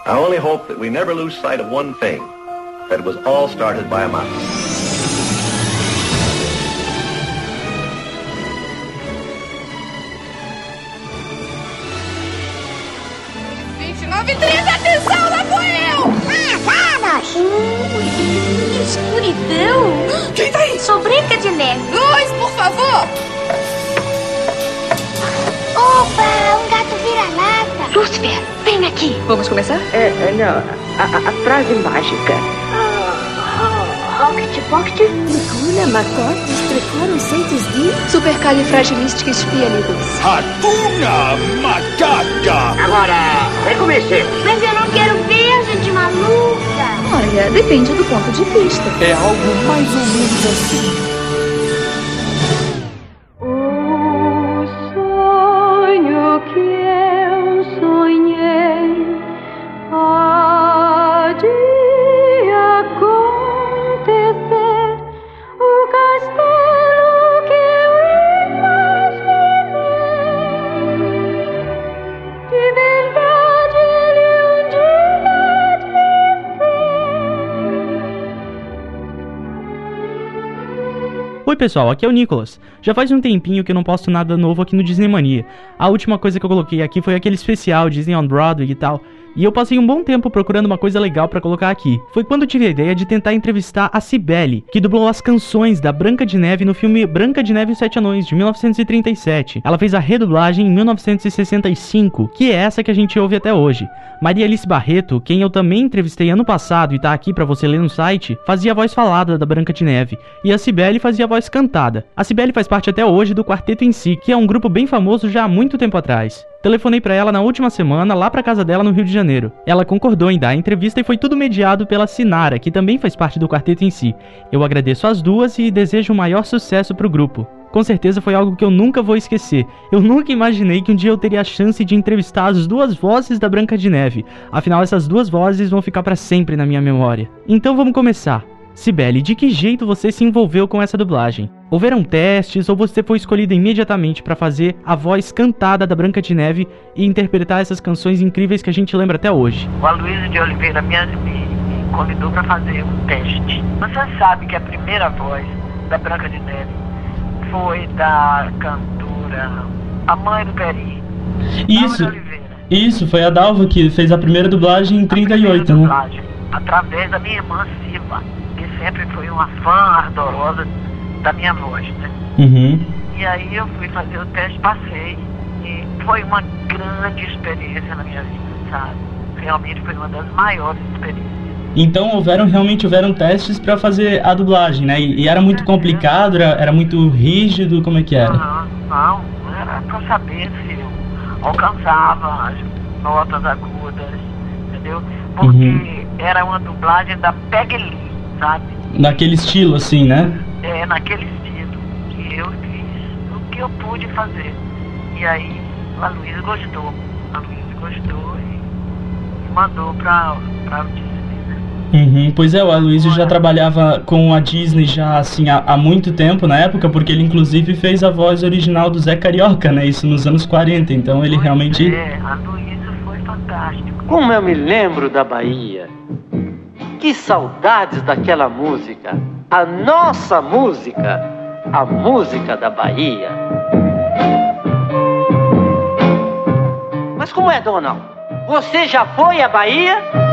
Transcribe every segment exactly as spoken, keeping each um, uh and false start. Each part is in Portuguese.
I only hope that we never lose sight of one thing, that it was all started by a mouse. vinte e nove e trinta, atenção, lá vou eu! Passadas! Ui, escuridão! Quem tá aí? Sou Branca de Neve. Luz, por favor! Opa, um gato vira-lata. Lúcifer, vem aqui. Vamos começar? É, é, não, a, a, a frase mágica. Rocket Pocket. Mergulha, macote, prepara os centros de... Supercalifragilisticexpialidocious. Hakuna Matata! Agora, recomece. Mas eu não quero ver, gente maluca. Olha, depende do ponto de vista. É algo mais ou menos assim. Oi pessoal, aqui é o Nicolas. Já faz um tempinho que eu não posto nada novo aqui no Disney Mania. A última coisa que eu coloquei aqui foi aquele especial Disney on Broadway e tal. E eu passei um bom tempo procurando uma coisa legal pra colocar aqui. Foi quando eu tive a ideia de tentar entrevistar a Cibele, que dublou as canções da Branca de Neve no filme Branca de Neve e os Sete Anões, de mil novecentos e trinta e sete. Ela fez a redublagem em mil novecentos e sessenta e cinco, que é essa que a gente ouve até hoje. Maria Alice Barreto, quem eu também entrevistei ano passado e tá aqui pra você ler no site, fazia a voz falada da Branca de Neve, e a Cibele fazia a voz cantada. A Cibele faz parte até hoje do Quarteto em Si, que é um grupo bem famoso já há muito tempo atrás. Telefonei pra ela na última semana, lá pra casa dela no Rio de Janeiro. Ela concordou em dar a entrevista e foi tudo mediado pela Sinara, que também faz parte do Quarteto em Si. Eu agradeço as duas e desejo o maior sucesso pro grupo. Com certeza foi algo que eu nunca vou esquecer. Eu nunca imaginei que um dia eu teria a chance de entrevistar as duas vozes da Branca de Neve. Afinal, essas duas vozes vão ficar pra sempre na minha memória. Então vamos começar. Cibele, de que jeito você se envolveu com essa dublagem? Houveram testes ou você foi escolhida imediatamente para fazer a voz cantada da Branca de Neve e interpretar essas canções incríveis que a gente lembra até hoje? O Aloysio de Oliveira me, me convidou para fazer um teste. Você sabe que a primeira voz da Branca de Neve foi da cantora, a mãe do Peri. Isso, isso, foi a Dalva que fez a primeira dublagem em trinta e oito, né? Dublagem, através da minha irmã Silva, que sempre foi uma fã ardorosa da minha voz, né? Uhum. E aí eu fui fazer o teste, passei, e foi uma grande experiência na minha vida, sabe? Realmente foi uma das maiores experiências. Então houveram, realmente houveram testes pra fazer a dublagem, né? E, e era muito complicado, era, era muito rígido, como é que era? Não, não, era pra saber se eu alcançava as notas agudas, entendeu? Porque Uhum. era uma dublagem da Peggy Lee, sabe? Naquele estilo assim, né? É, naquele estilo que eu fiz o que eu pude fazer. E aí a Luísa gostou, a Luísa gostou e, e mandou pra, pra o Disney. Uhum, pois é, o Aloysio já trabalhava com a Disney já assim há, há muito tempo na época, porque ele inclusive fez a voz original do Zé Carioca, né? Isso nos anos quarenta, então ele Pois realmente... É, a Luísa foi fantástico. Como eu me lembro da Bahia. Que saudades daquela música. A nossa música. A música da Bahia. Mas como é, Donald? Você já foi à Bahia?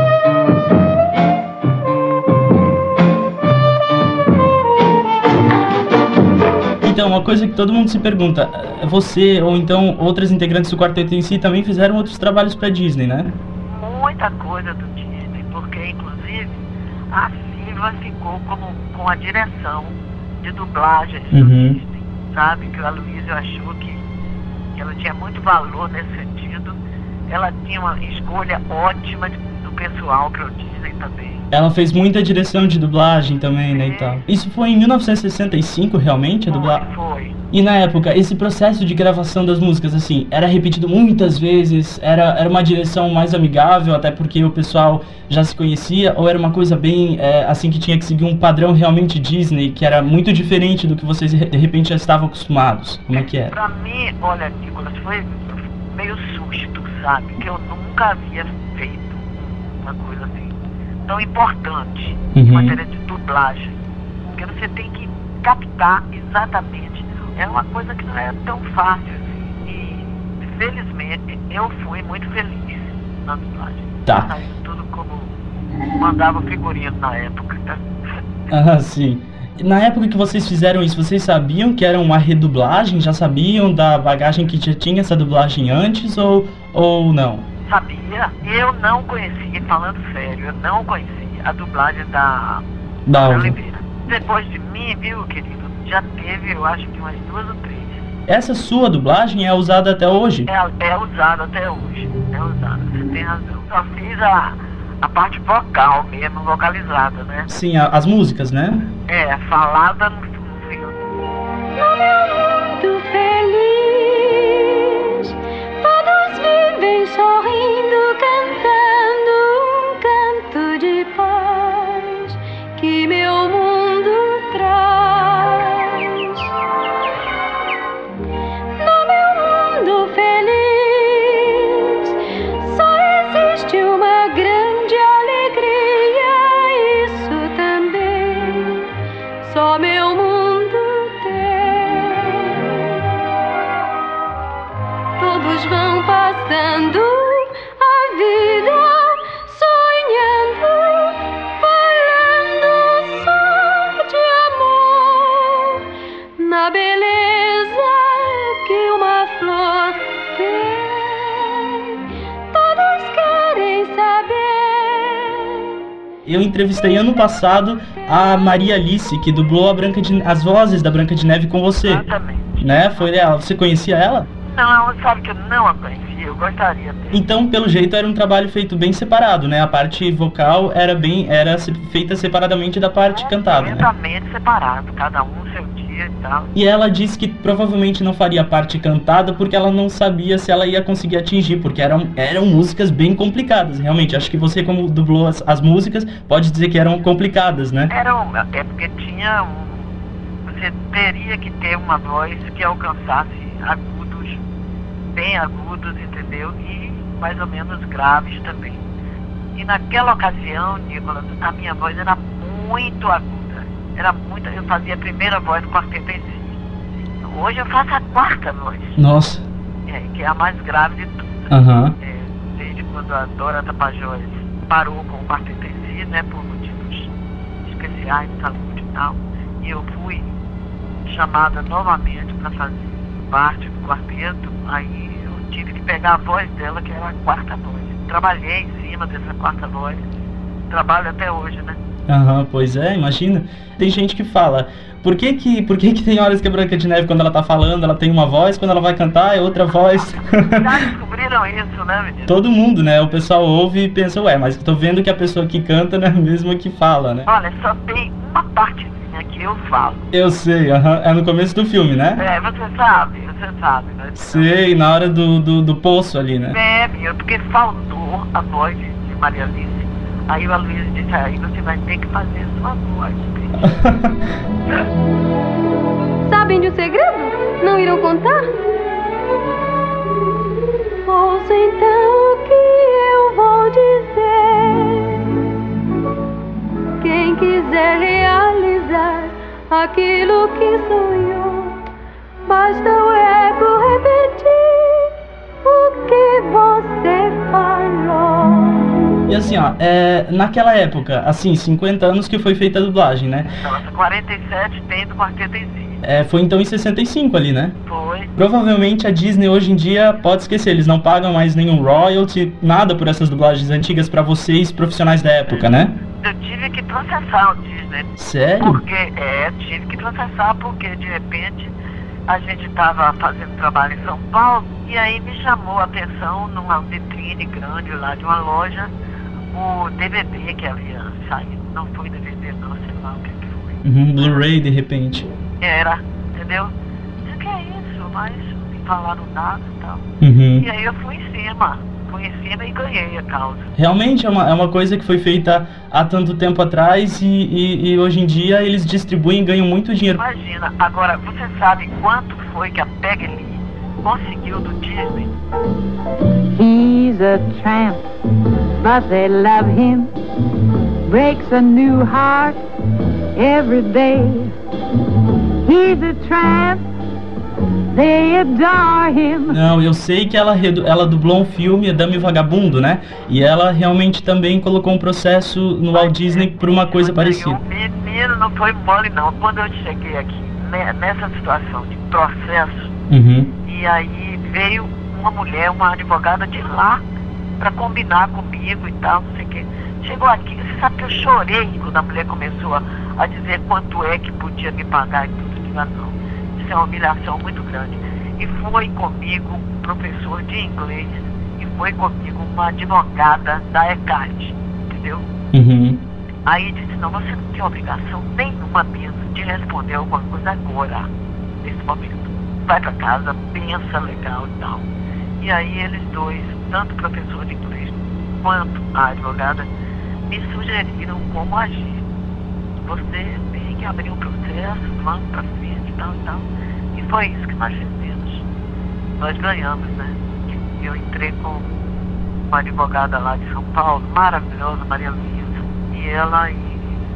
Então, uma coisa que todo mundo se pergunta, você ou então outras integrantes do Quarteto em Si também fizeram outros trabalhos pra Disney, né? Muita coisa do Disney, porque inclusive a Silva ficou como, com a direção de dublagem do Uhum. Disney, sabe? Que o Aloysio achou que, que ela tinha muito valor nesse sentido. Ela tinha uma escolha ótima de, do pessoal para o Disney também. Ela fez muita direção de dublagem também, né, e tal. Isso foi em mil novecentos e sessenta e cinco, realmente, a dublagem? Foi. E na época, esse processo de gravação das músicas, assim, era repetido muitas vezes? Era, era uma direção mais amigável, até porque o pessoal já se conhecia? Ou era uma coisa bem, é, assim, que tinha que seguir um padrão realmente Disney, que era muito diferente do que vocês, de repente, já estavam acostumados? Como é que era? Pra mim, olha, Nicolas, foi meio susto, sabe? Que eu nunca havia feito uma coisa assim tão importante Uhum. em matéria de dublagem. Porque você tem que captar exatamente. É uma coisa que não é tão fácil assim. E felizmente eu fui muito feliz na dublagem. Tá. Saiu tudo como mandava o figurino na época. Tá? Ah, sim. Na época que vocês fizeram isso, vocês sabiam que era uma redublagem? Já sabiam da bagagem que já tinha essa dublagem antes ou, ou não? Sabia? Eu não conhecia, falando sério, eu não conhecia a dublagem da Da Laura Alva. Oliveira. Depois de mim, viu, querido, já teve, eu acho que umas duas ou três. Essa sua dublagem é usada até hoje? É, é usado até hoje. É usado, você tem razão. Só fiz a, a parte vocal mesmo, vocalizada, né? Sim, a- as músicas, né? É, falada no, no filme. Muito feliz, todos vivem sorrindo, cantando um canto de paz que meu mundo traz. No meu mundo feliz, só existe uma grande alegria, isso também só meu mundo tem. Todos vão passando a vida sonhando, falando só de amor, na beleza que uma flor tem. Todos querem saber. Eu entrevistei ano passado a Maria Alice, que dublou a Branca de, as vozes da Branca de Neve com você. Exatamente. Né? Foi ela. Você conhecia ela? Não, sabe que eu não a conhecia, eu gostaria de. Então, pelo jeito, era um trabalho feito bem separado, né? A parte vocal era bem era se- feita separadamente da parte cantada, né? Completamente separado, cada um seu dia e tal. E ela disse que provavelmente não faria a parte cantada porque ela não sabia se ela ia conseguir atingir, porque eram, eram músicas bem complicadas, realmente. Acho que você, como dublou as, as músicas, pode dizer que eram complicadas, né? Era uma, é porque tinha um. Você teria que ter uma voz que alcançasse agudos, bem agudos, entendeu? E mais ou menos graves também. E naquela ocasião, Nicolas, a minha voz era muito aguda. Era muito. Eu fazia a primeira voz do quarteto em si. Hoje eu faço a quarta voz, Nossa. é, que é a mais grave de tudo. Aham. É, desde quando a Dora Tapajós parou com o quarteto em si, né, por motivos especiais de saúde e tal, e eu fui chamada novamente para fazer parte do quarteto, aí eu tive que pegar a voz dela, que era a quarta voz. Trabalhei em cima dessa quarta voz, trabalho até hoje, né? Aham, pois é, imagina. Tem gente que fala, por que que, por que que tem horas que a Branca de Neve, quando ela tá falando, ela tem uma voz, quando ela vai cantar é outra voz? Já descobriram isso, né, menino? Todo mundo, né? O pessoal ouve e pensa, ué, mas eu tô vendo que a pessoa que canta não é a mesma que fala, né? Olha, só tem uma partezinha que eu falo. Eu sei, aham, é no começo do filme, né? É, você sabe, você sabe, né? Sei, na hora do, do, do poço ali, né? É, minha, porque faltou a voz de Maria Alice. Aí o Aloysio disse, aí você vai ter que fazer sua voz, filho. Sabem de um segredo? Não irão contar? Ouça então o que eu vou dizer. Quem quiser realizar aquilo que sonhou, basta o ego repetir o que você falou. E assim, ó, é, naquela época, assim, cinquenta anos que foi feita a dublagem, né? Nossa, quarenta e sete tem do quarteto em si. É, foi então em sessenta e cinco ali, né? Foi. Provavelmente a Disney hoje em dia, pode esquecer, eles não pagam mais nenhum royalty, nada por essas dublagens antigas pra vocês, profissionais da época, né? Eu tive que processar o Disney. Sério? Porque, é, tive que processar porque de repente a gente estava fazendo trabalho em São Paulo e aí me chamou a atenção numa vitrine grande lá de uma loja o D V D que havia saído. Não foi D V D não, sei lá o que que foi. Uhum, Blu-ray de repente. Era, entendeu? Disse, que é isso? Mas não falaram nada e tal. Uhum. E aí eu fui em cima, fui em cima e ganhei a causa. Realmente é uma, é uma coisa que foi feita há tanto tempo atrás e, e, e hoje em dia eles distribuem e ganham muito dinheiro. Imagina, agora você sabe quanto foi que a Peggy Lee conseguiu do Disney? Is He's a tramp, but they love him. Breaks a new heart every day. He's a tramp, they adore him. Não, eu sei que ela, ela dublou um filme, A Dama e o Vagabundo, né? E ela realmente também colocou um processo no Walt Disney por uma coisa parecida. Menino, não foi mole não. Quando eu cheguei aqui, nessa situação de processo, uhum. E aí veio uma mulher, uma advogada de lá, pra combinar comigo e tal, não sei o quê. Chegou aqui, você sabe que eu chorei quando a mulher começou a, a dizer quanto é que podia me pagar e tudo. Eu digo, ah, não, isso é uma humilhação muito grande. E foi comigo um professor de inglês, e foi comigo uma advogada da ECAD, entendeu? Uhum. Aí disse, não, você não tem obrigação nenhuma mesmo de responder alguma coisa agora, nesse momento. Vai pra casa, pensa legal e tal. E aí eles dois, tanto o professor de inglês quanto a advogada, me sugeriram como agir. Você tem que abrir um processo, vamos pra frente e tal e tal. E foi isso que nós fizemos. Nós ganhamos, né? Eu entrei com uma advogada lá de São Paulo, maravilhosa, Maria Luísa, e ela e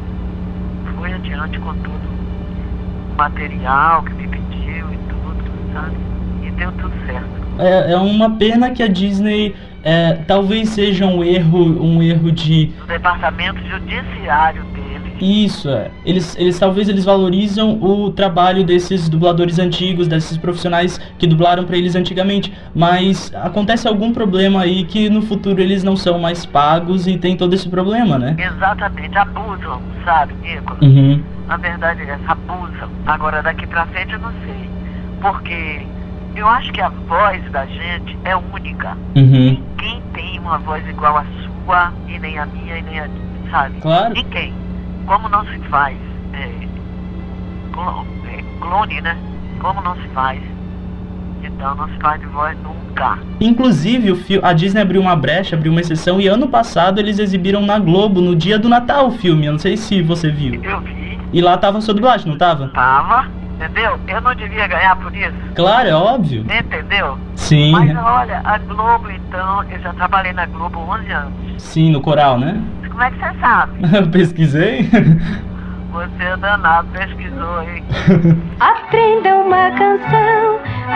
foi adiante com todo o material que me pediu e tudo, sabe? E deu tudo certo. É, é uma pena que a Disney é, talvez seja um erro, um erro de... O departamento judiciário deles. Isso, é. Eles, eles talvez eles valorizam o trabalho desses dubladores antigos, desses profissionais que dublaram pra eles antigamente, mas acontece algum problema aí que no futuro eles não são mais pagos e tem todo esse problema, né? Exatamente, abusam, sabe, Nicolas? Uhum. A verdade é essa, abusam. Agora daqui pra frente eu não sei, porque eu acho que a voz da gente é única. Uhum. Ninguém tem uma voz igual a sua, e nem a minha, e nem a... sabe? Claro. Ninguém. Como não se faz é, clone, é, clone, né? Como não se faz, então não se faz de voz nunca. Inclusive, o fi- a Disney abriu uma brecha, abriu uma exceção, e ano passado eles exibiram na Globo, no dia do Natal, o filme. Eu não sei se você viu. Eu vi. E lá tava sua dublagem, não tava? Tava, entendeu? Eu não devia ganhar por isso. Claro, é óbvio. Entendeu? Sim. Mas olha, a Globo então, eu já trabalhei na Globo há onze anos. Sim, no coral, né? Como é que você sabe? Eu pesquisei. Você é danado, pesquisou, hein? Aprenda uma canção,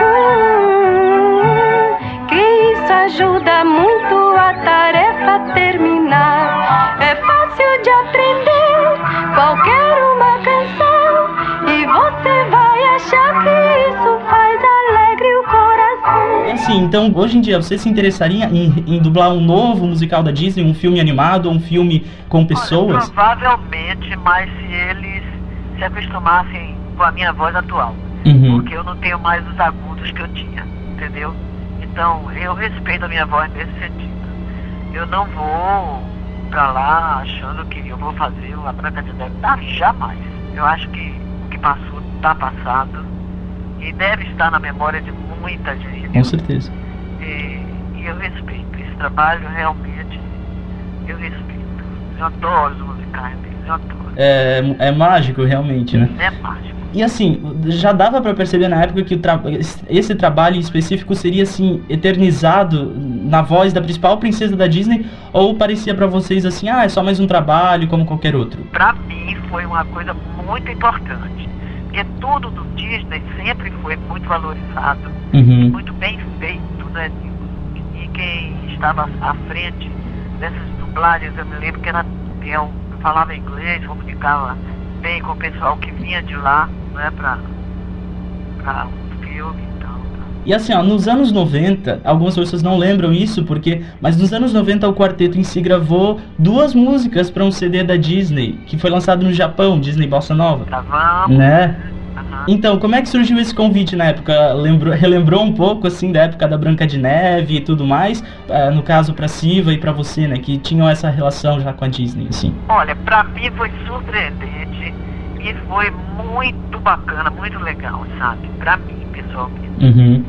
hum, que isso ajuda muito a tarefa terminar. É fácil de aprender qualquer uma canção, e você vai achar que isso faz alegre o coração. É assim, então, hoje em dia, você se interessaria em, em dublar um novo musical da Disney, um filme animado, um filme com pessoas? Olha, provavelmente, mas se eles se acostumassem com a minha voz atual. Uhum. Porque eu não tenho mais os agudos que eu tinha, entendeu? Então, eu respeito a minha voz nesse sentido. Eu não vou pra lá achando que eu vou fazer uma Branca de Neve. Não, jamais. Eu acho que o que passou tá passado e deve estar na memória de muita gente. Com certeza. E, e eu respeito. Esse trabalho realmente eu respeito. Eu adoro os musicais deles, eu adoro. É, é mágico, realmente, né? É mágico. E assim, já dava pra perceber na época que o tra- esse trabalho em específico seria assim, eternizado na voz da principal princesa da Disney, ou parecia pra vocês assim, ah, é só mais um trabalho como qualquer outro? Pra mim foi uma coisa muito importante, porque tudo do Disney sempre foi muito valorizado, Uhum. muito bem feito, né? E quem estava à frente dessas dublagens, eu me lembro que era, eu falava inglês, comunicava bem com o pessoal que vinha de lá, né, pra, pra um filme e tal. E assim, ó, nos anos noventa, algumas pessoas não lembram isso, porque, mas nos anos noventa o quarteto em si gravou duas músicas para um C D da Disney, que foi lançado no Japão, Disney Bossa Nova. Gravamos. Né? Uhum. Então, como é que surgiu esse convite na época? Lembrou, relembrou um pouco, assim, da época da Branca de Neve e tudo mais? Uh, no caso, pra Siva e pra você, né? Que tinham essa relação já com a Disney, assim. Olha, pra mim foi surpreendente e foi muito bacana, muito legal, sabe? Pra mim, pessoalmente. Uhum.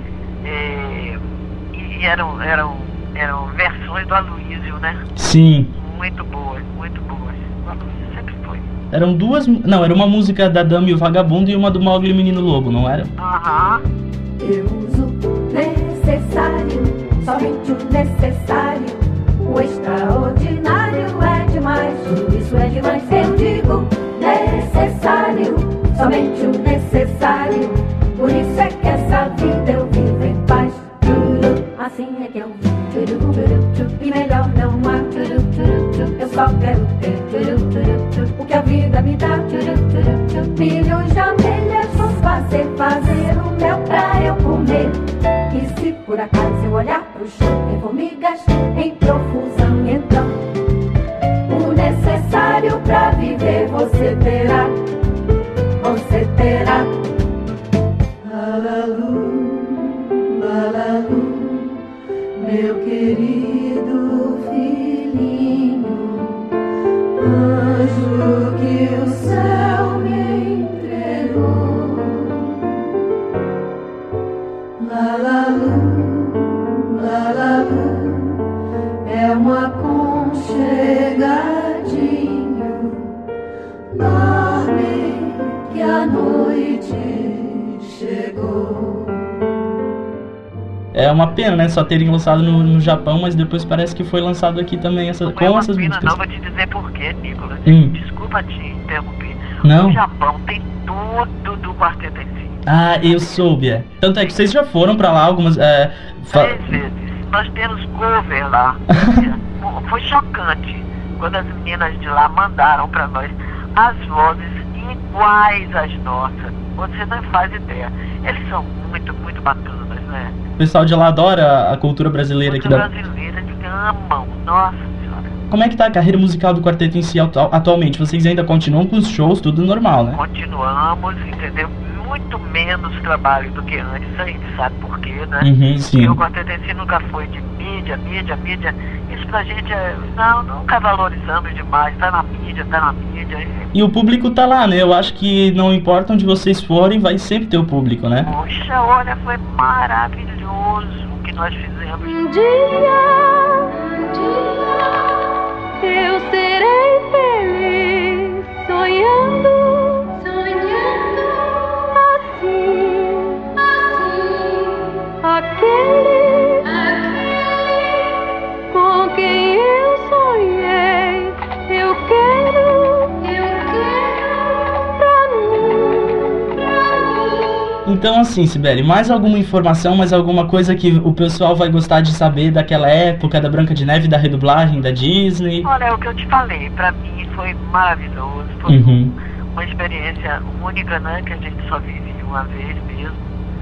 É, e eram, eram, eram versões do Aloysio, né? Sim. Muito boas, muito boas. O Aloysio sempre foi. Eram duas... Não, era uma música da Dama e o Vagabundo e uma do Mowgli e o Menino Lobo, não era? Aham. Eu uso necessário, somente somente o necessário. O extraordinário é demais, tudo isso é demais. Eu digo necessário, somente o necessário. Por isso é que essa vida eu vivo em paz. Assim é que eu vivo. E melhor não há. Eu só quero ter o que a vida me dá. Milhões de abelhas vão fazer, fazer o mel pra eu comer. E se por acaso eu olhar pro chão, tem formigas em profusão. Então, o necessário pra viver você terá. Você terá. Lalalu, lalalu, meu querido filhinho, anjo que o céu me entregou. Lalalu, lalalu, é um aconchegadinho. Dorme que a noite chegou. É uma pena, né, só terem lançado no, no Japão, mas depois parece que foi lançado aqui também essa, com é uma essas pena, músicas. Não, vou te dizer por quê, Nicolas. Hum. Desculpa te interromper. Não. O Japão tem tudo do Quarteto em Si. Ah, eu soube, é. Tanto é que vocês já foram pra lá algumas... É, fa... Três vezes. Nós temos cover lá. Foi chocante quando as meninas de lá mandaram pra nós as vozes iguais às nossas. Você não faz ideia. Eles são muito, muito bacanas, né? O pessoal de lá adora a cultura brasileira aqui da... brasileira, eles amam. Nossa Senhora. Como é que tá a carreira musical do Quarteto em Si atu- atualmente? Vocês ainda continuam com os shows, tudo normal, né? Continuamos, entendeu? Muito menos trabalho do que antes, a gente sabe por quê, né? Uhum, sim. Porque o Quarteto em Si nunca foi de mídia, mídia, mídia. Isso pra gente é... Não, nunca valorizamos demais. Tá na mídia, tá na mídia. E o público tá lá, né? Eu acho que não importa onde vocês forem, vai sempre ter o público, né? Poxa, olha, foi maravilhoso o que nós fizemos. Um dia, um dia, eu serei feliz, sonhando, sonhando, assim, assim, aquele, aquele, com quem eu sonhei, eu quero, eu quero, pra mim, pra mim. Então assim, Cibele, mais alguma informação, mais alguma coisa que o pessoal vai gostar de saber daquela época, da Branca de Neve, da redublagem, da Disney? Olha, é o que eu te falei, pra mim foi maravilhoso, foi Uhum. uma experiência única, né, que a gente só vive uma vez mesmo,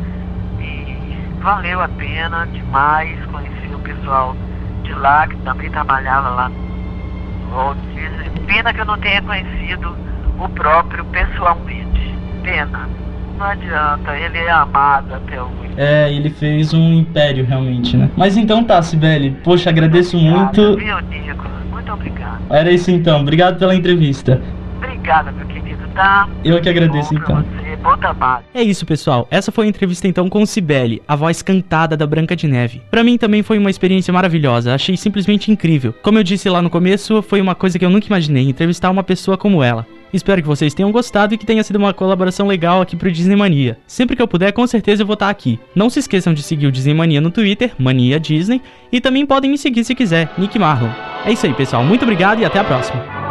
e valeu a pena demais, conheci o pessoal de lá, que também trabalhava lá no Walt Disney. Pena que eu não tenha conhecido o próprio pessoalmente, pena, não adianta, ele é amado até hoje. É, ele fez um império realmente, né? Mas então tá, Cibele, poxa, agradeço Obrigada, muito. Viu, Nicolas? Muito obrigado. Era isso então, obrigado pela entrevista. Obrigada, meu querido, tá? Eu que agradeço Bom pra então. você, bom trabalho. É isso, pessoal. Essa foi a entrevista então com Cibele, a voz cantada da Branca de Neve. Pra mim também foi uma experiência maravilhosa, achei simplesmente incrível. Como eu disse lá no começo, foi uma coisa que eu nunca imaginei, entrevistar uma pessoa como ela. Espero que vocês tenham gostado e que tenha sido uma colaboração legal aqui pro Disney Mania. Sempre que eu puder, com certeza eu vou estar aqui. Não se esqueçam de seguir o Disney Mania no Twitter, Mania Disney, e também podem me seguir se quiser, Nick Marlon. É isso aí, pessoal. Muito obrigado e até a próxima.